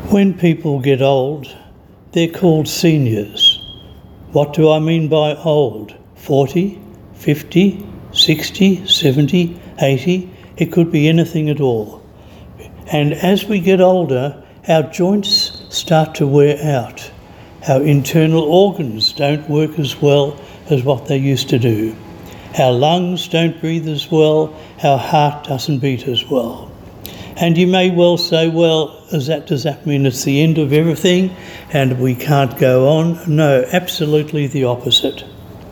When people get old, they're called seniors. What do I mean by old? 40, 50, 60, 70, 80? It could be anything at all. And as we get older, our joints start to wear out. Our internal organs don't work as well as what they used to do. Our lungs don't breathe as well. Our heart doesn't beat as well. And you may well say, well, does that mean it's the end of everything and we can't go on? No, absolutely the opposite.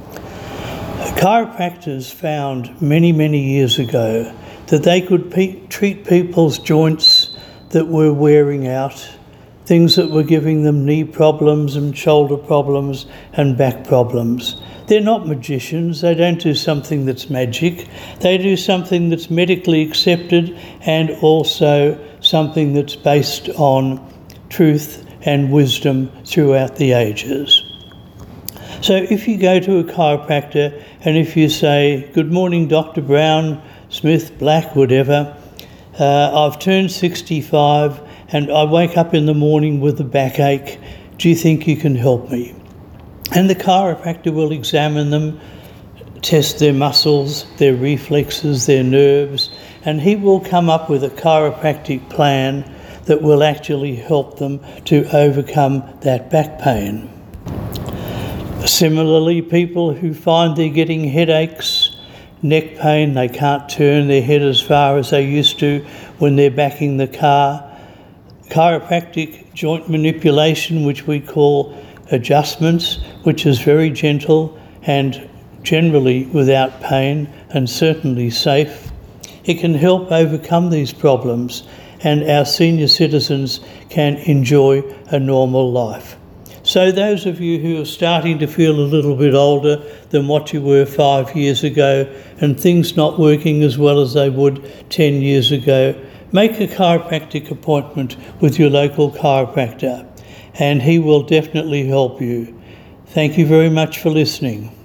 Chiropractors found many, many years ago that they could treat people's joints that were wearing out, things that were giving them knee problems and shoulder problems and back problems. They're not magicians. They don't do something that's magic. They do something that's medically accepted and also something that's based on truth and wisdom throughout the ages. So if you go to a chiropractor and if you say, "Good morning, Dr. Brown, Smith, Black, whatever, I've turned 65 and I wake up in the morning with a backache. Do you think you can help me?" And the chiropractor will examine them, test their muscles, their reflexes, their nerves, and he will come up with a chiropractic plan that will actually help them to overcome that back pain. Similarly, people who find they're getting headaches, neck pain, they can't turn their head as far as they used to when they're backing the car, chiropractic joint manipulation, which we call adjustments, which is very gentle and generally without pain and certainly safe. It can help overcome these problems and our senior citizens can enjoy a normal life. So those of you who are starting to feel a little bit older than what you were 5 years ago and things not working as well as they would 10 years ago, make a chiropractic appointment with your local chiropractor and he will definitely help you. Thank you very much for listening.